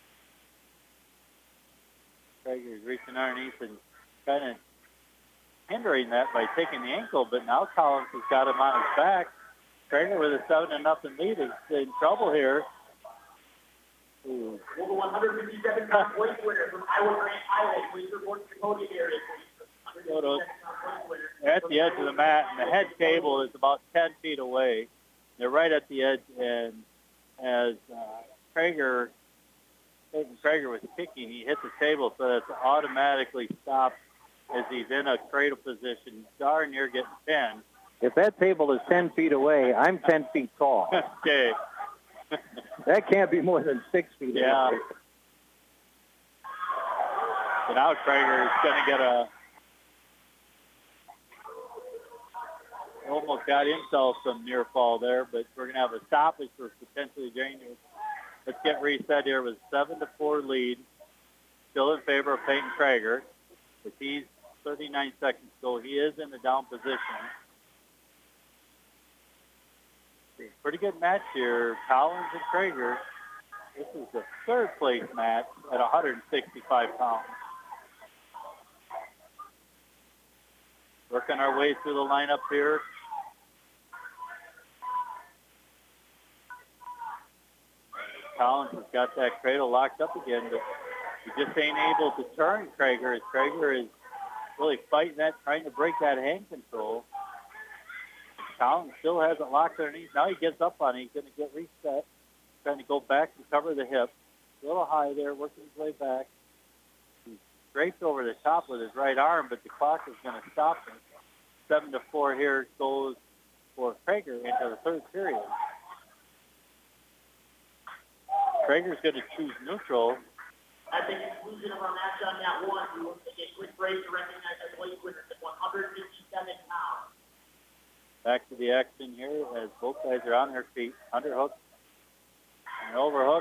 Prager is reaching underneath and kind of hindering that by taking the ankle, but now Collins has got him on his back. Prager with a 7-0 lead is in trouble here. Ooh. Well, the 157-pound weight winner from Iowa Grand Island, please report to the podium area, please. They're at the edge of the mat, and the head table is about 10 feet away. They're right at the edge, and as Peyton Prager was kicking, he hit the table, so that's automatically stopped as he's in a cradle position, darn near getting pinned. If that table is 10 feet away, I'm 10 feet tall. Okay. That can't be more than 6 feet Yeah. away. So now Prager is going to get almost got himself some near fall there, but we're going to have a stoppage for potentially dangerous. Let's get reset here with 7-4 lead, still in favor of Peyton Prager. But he's 39 seconds to go. He is in the down position. Pretty good match here. Collins and Prager. This is the third place match at 165 pounds. Working our way through the lineup here. Collins has got that cradle locked up again, but he just ain't able to turn Prager, as Prager is really fighting that, trying to break that hand control. Collins still has it locked underneath. Now he gets up on it. He's going to get reset, trying to go back and cover the hip. A little high there, working his way back. He's draped over the top with his right arm, but the clock is going to stop him. 7-4 here goes for Prager into the third period. Prager's going to choose neutral. At the conclusion of our match on that one, we will take a quick break to recognize our weight winners at 157 pounds. Back to the action here as both guys are on their feet. Underhook and overhook.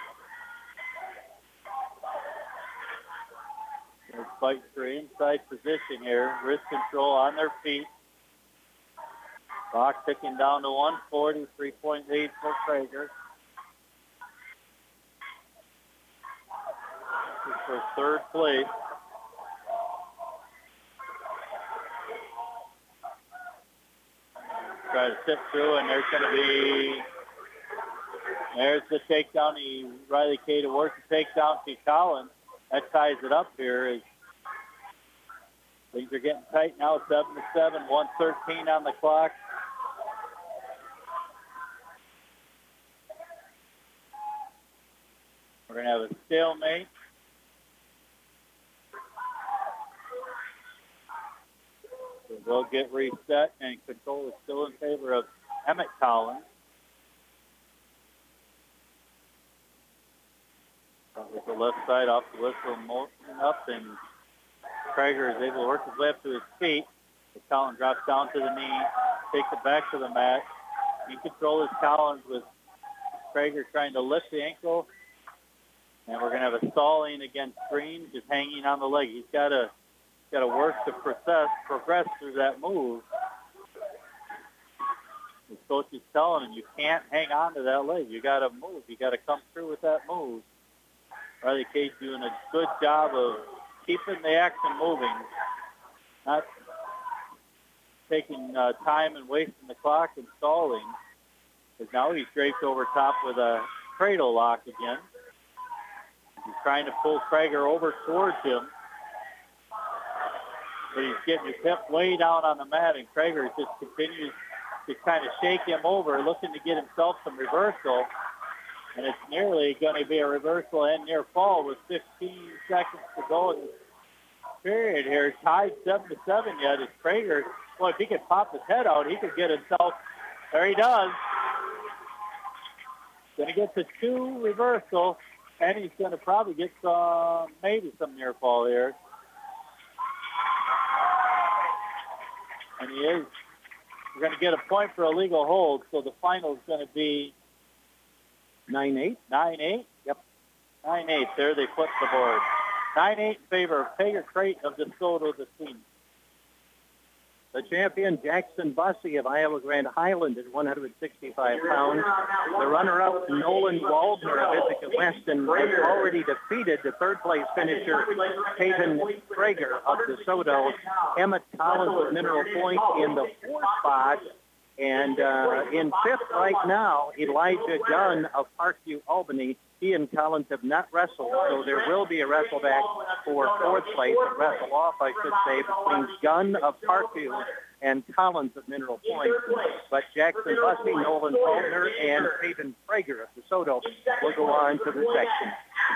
They're fighting for inside position here. Wrist control on their feet. Clock ticking down to 140. 3-point lead for Prager. This is for third place. Try to sit through, and there's going to be, there's the takedown. Riley K to work the takedown to Collins. That ties it up here. As things are getting tight now, 7-7, 1:13 on the clock. We're going to have a stalemate. We'll get reset, and control is still in favor of Emmett Collins. With the left side off the whistle, motion up, and Prager is able to work his way up to his feet. As Collins drops down to the knee, takes it back to the mat. In control is Collins, with Prager trying to lift the ankle. And we're going to have a stalling against Green, just hanging on the leg. He's got to got to work to progress through that move. The coach is telling him you can't hang on to that leg. You got to move. You got to come through with that move. Riley Cage doing a good job of keeping the action moving, not taking time and wasting the clock and stalling. Because now he's draped over top with a cradle lock again. He's trying to pull Krager over towards him. But he's getting his hip way down on the mat, and Krager just continues to kind of shake him over, looking to get himself some reversal. And it's nearly going to be a reversal and near fall with 15 seconds to go in this period here. Tied 7-7 yet. It's Krager. Well, if he could pop his head out, he could get himself. There he does. Going to get the 2 reversal, and he's going to probably get maybe some near fall here. And he is. We're going to get a point for illegal hold, so the final is going to be 9-8. 9-8? Yep. 9-8. There they flip the board. 9-8 in favor of Pager Creighton of DeSoto, the team. The champion, Jackson Bussey of Iowa Grand Highland at 165 pounds. The runner-up, Nolan Waldner of Ithaca Weston, has already defeated the third-place finisher, Peyton Krager of DeSoto. Emmett Collins of Mineral Point in the 4th spot. And in 5th right now, Elijah Gunn of Parkview, Albany. He and Collins have not wrestled, so there will be a wrestle back for 4th place, a wrestle off, I should say, between Gunn of Parkview and Collins of Mineral Point. But Jackson Bussey, Nolan Waldner, and Peyton Krager of DeSoto will go on to the section.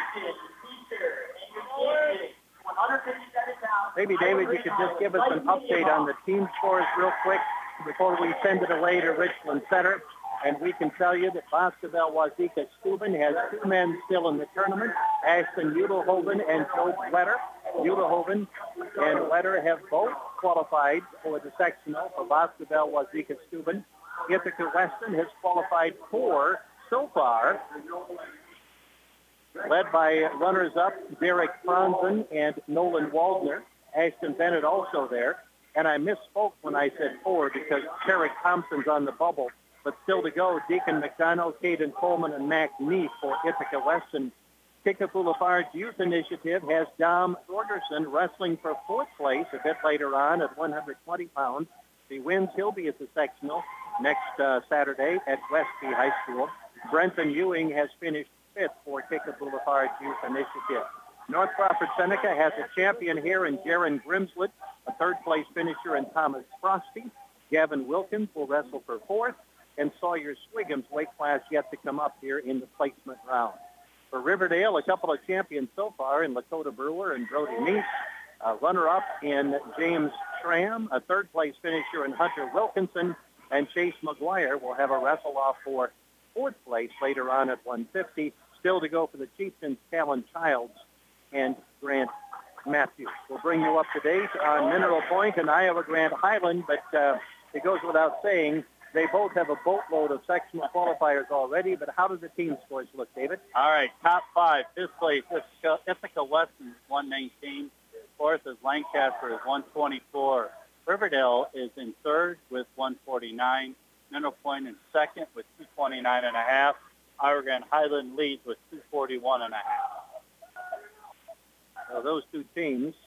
Maybe, David, you could just give us an update on the team scores real quick before we send it away to Richland Center. And we can tell you that Boscobel Wazeeka Steuben has 2 men still in the tournament, Ashton Udelhoven and Joe Letter. Udelhoven and Letter have both qualified for the sectional for Boscobel Wazeeka Steuben. Ithaca Weston has qualified 4 so far, led by runners-up Derek Franzen and Nolan Waldner. Ashton Bennett also there. And I misspoke when I said 4 because Tarek Thompson's on the bubble. But still to go, Deacon McDonough, Caden Coleman, and Mac Neef for Ithaca Weston. Kickapoo Lafarge Youth Initiative has Dom Thorgerson wrestling for 4th place a bit later on at 120 pounds. If he wins, he'll be at the sectional next Saturday at Westby High School. Brenton Ewing has finished 5th for Kickapoo Lafarge Youth Initiative. North Crawford Seneca has a champion here in Jaron Grimswood, a 3rd place finisher in Thomas Frosty. Gavin Wilkins will wrestle for 4th. And Sawyer Swigham's weight class yet to come up here in the placement round. For Riverdale, a couple of champions so far in Lakota Brewer and Brody Meese. Runner-up in James Schramm, a 3rd place finisher in Hunter Wilkinson. And Chase McGuire will have a wrestle-off for 4th place later on at 150. Still to go for the Chieftains, Callan Childs and Grant Matthews. We'll bring you up to date on Mineral Point and Iowa Grand Highland, but it goes without saying, they both have a boatload of sectional qualifiers already, but how do the team scores look, David? All right, top 5. 5th place, Ithaca Weston is 119. 4th is Lancaster is 124. Riverdale is in 3rd with 149. Mineral Point in 2nd with 229.5. Iowa Grand Highland leads with 241.5. So those 2 teams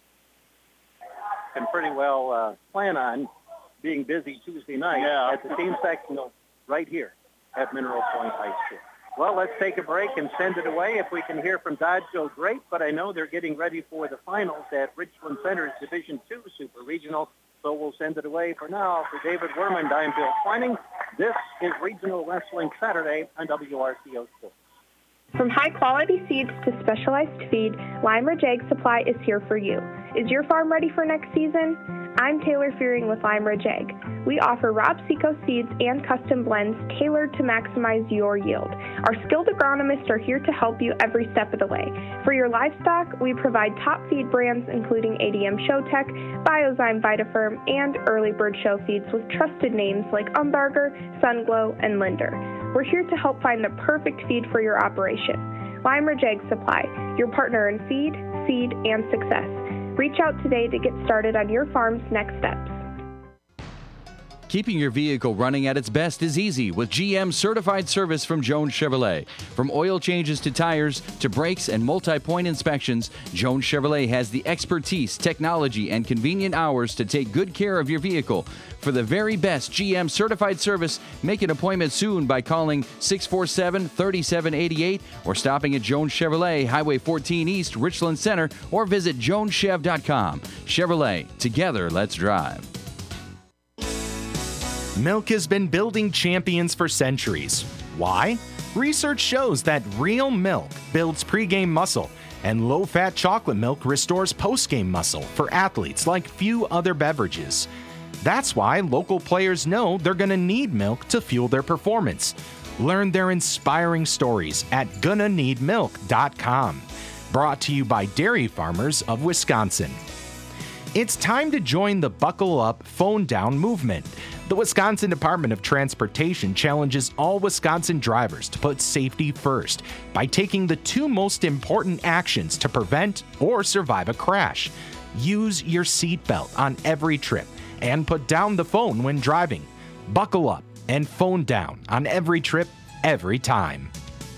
can pretty well plan on being busy Tuesday night at the team sectional right here at Mineral Point High School. Well, let's take a break and send it away. If we can hear from Dodge, so great, but I know they're getting ready for the finals at Richland Center's Division II Super Regional, so we'll send it away for now. For David Werman, I'm Bill Twining. This is Regional Wrestling Saturday on WRCO Sports. From high-quality seeds to specialized feed, Lime Ridge Egg Supply is here for you. Is your farm ready for next season? I'm Taylor Fearing with Lime Ridge Egg. We offer Rob Seco seeds and custom blends tailored to maximize your yield. Our skilled agronomists are here to help you every step of the way. For your livestock, we provide top feed brands including ADM Showtech, Biozyme Vitaferm, and Early Bird Show feeds with trusted names like Umbarger, Sunglow, and Linder. We're here to help find the perfect feed for your operation. Lime Ridge Egg Supply, your partner in feed, seed, and success. Reach out today to get started on your farm's next steps. Keeping your vehicle running at its best is easy with GM certified service from Jones Chevrolet. From oil changes to tires to brakes and multi-point inspections, Jones Chevrolet has the expertise, technology, and convenient hours to take good care of your vehicle. For the very best GM certified service, make an appointment soon by calling 647-3788 or stopping at Jones Chevrolet, Highway 14 East, Richland Center, or visit joneschev.com. Chevrolet, together let's drive. Milk has been building champions for centuries. Why? Research shows that real milk builds pregame muscle, and low-fat chocolate milk restores postgame muscle for athletes like few other beverages. That's why local players know they're going to need milk to fuel their performance. Learn their inspiring stories at gonnaneedmilk.com. Brought to you by Dairy Farmers of Wisconsin. It's time to join the Buckle Up, Phone Down movement. The Wisconsin Department of Transportation challenges all Wisconsin drivers to put safety first by taking the two most important actions to prevent or survive a crash. Use your seatbelt on every trip and put down the phone when driving. Buckle up and phone down on every trip, every time.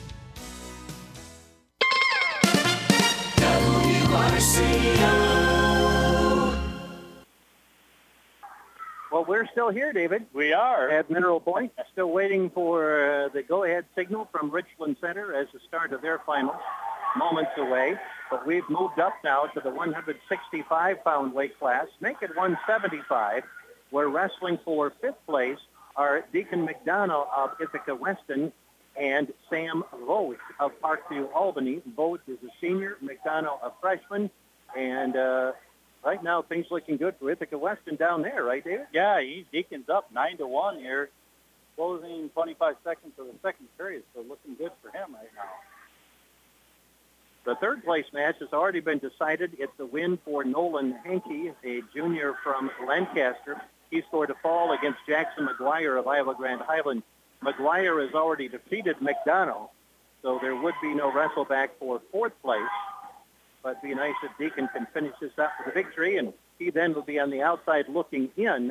Well, we're still here, David. We are. At Mineral Point. Still waiting for the go-ahead signal from Richland Center as the start of their finals. Moments away. But we've moved up now to the 165-pound weight class. Make it 175. We're wrestling for fifth place are Deacon McDonough of Ithaca Weston and Sam Vogt of Parkview Albany. Vogt is a senior, McDonough a freshman, and right now things looking good for Ithaca Weston down there, right, David? Yeah, Deacon's up 9-1 here, closing 25 seconds of the second period, so looking good for him right now. The third place match has already been decided. It's a win for Nolan Hankey, a junior from Lancaster. He scored a fall against Jackson McGuire of Iowa Grand Highland. McGuire has already defeated McDonough, so there would be no wrestleback for fourth place. But it'd be nice if Deacon can finish this up with a victory, and he then will be on the outside looking in,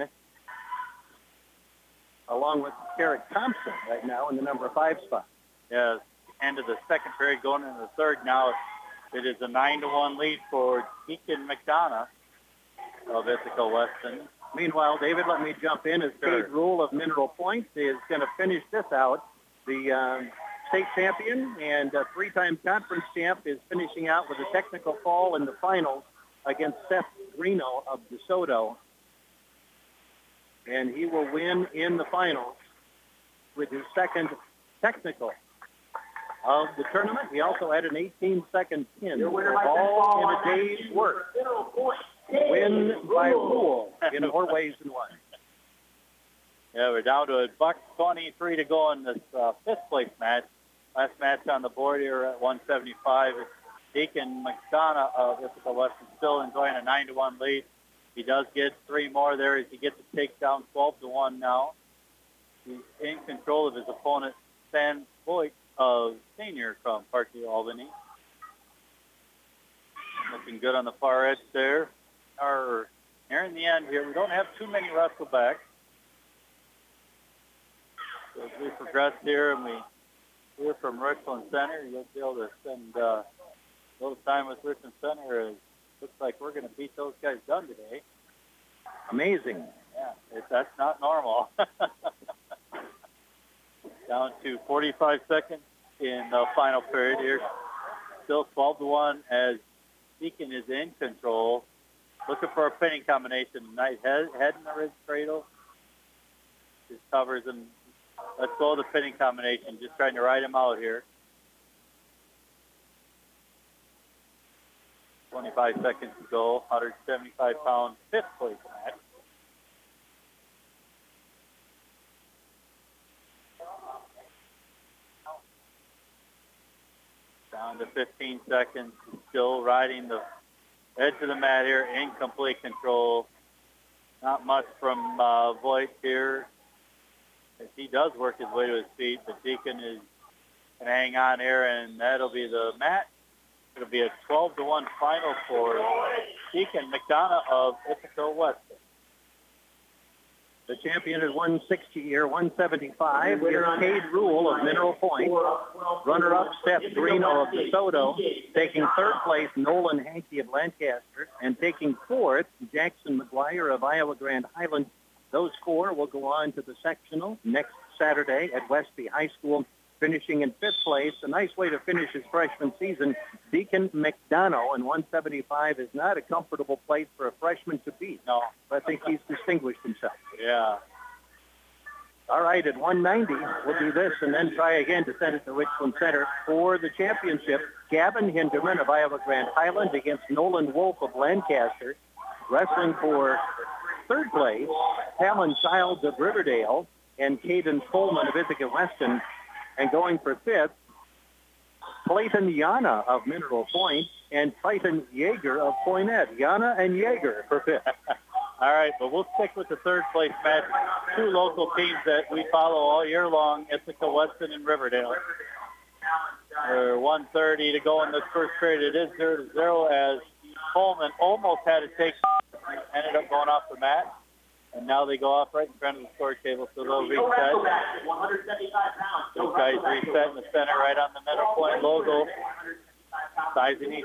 along with Eric Thompson right now in the number 5 spot. Yeah, end of the second period, going into the third now. It is a 9-1 lead for Deacon McDonough of Ithaca Weston. Meanwhile, David, let me jump in as Cade Rule of Mineral Point is going to finish this out. The state champion and three-time conference champ is finishing out with a technical fall in the finals against Seth Greeno of DeSoto. And he will win in the finals with his second technical of the tournament. He also had an 18-second pin, all in a day's work. Win by rule in more ways than one. Yeah, we're down to $1.23 to go in this fifth place match. Last match on the board here at 175 is Deacon McDonough of Ithaca Weston still enjoying a 9-1 lead. He does get 3 more there as he gets to take down 12-1 now. He's in control of his opponent, Sam Voigt of senior from Parkview Albany. Looking good on the far edge there. Our nearing the end here. We don't have too many wrestlebacks. So as we progress here and we hear from Richland Center, you'll be able to spend a little time with Richland Center. It looks like we're going to beat those guys done today. Amazing. Yeah, that's not normal. Down to 45 seconds in the final period here. Still 12-1 as Deacon is in control. Looking for a pinning combination tonight. Head in the wrist cradle. Just covers him. Let's go with the pinning combination. Just trying to ride him out here. 25 seconds to go. 175-pound fifth place match. Down to 15 seconds. Still riding the edge of the mat here. Incomplete control. Not much from Voigt here. As he does work his way to his feet, but Deacon is going to hang on here, and that'll be the match. It'll be a 12-1 final for Deacon McDonough of Ithaca West. The champion at 160 or 175 is Cade Rule of Mineral Point. Runner-up Seth Greeno of DeSoto. Taking third place, Nolan Hankey of Lancaster. And taking fourth, Jackson McGuire of Iowa Grand Highland. Those four will go on to the sectional next Saturday at Westby High School, finishing in fifth place. A nice way to finish his freshman season. Deacon McDonough in 175 is not a comfortable place for a freshman to beat. No. But I think he's distinguished himself. Yeah. All right, at 190, we'll do this and then try again to send it to Richland Center for the championship. Gavin Hinderman of Iowa Grand Highland against Nolan Wolf of Lancaster. Wrestling for third place, Talon Childs of Riverdale and Caden Coleman of Ithaca Weston. And going for fifth, Clayton Yana of Mineral Point and Titan Yeager of Poinette. Yana and Yeager for fifth. All right, but we'll stick with the third place match. Two local teams that we follow all year long, Ithaca Weston and Riverdale. 1:30 to go in this first period. It is 0-0 as Coleman almost had to take, ended up going off the mat. And now they go off right in front of the score table, so they'll reset. Those guys reset in the center right on the Mineral Point logo. Sizing each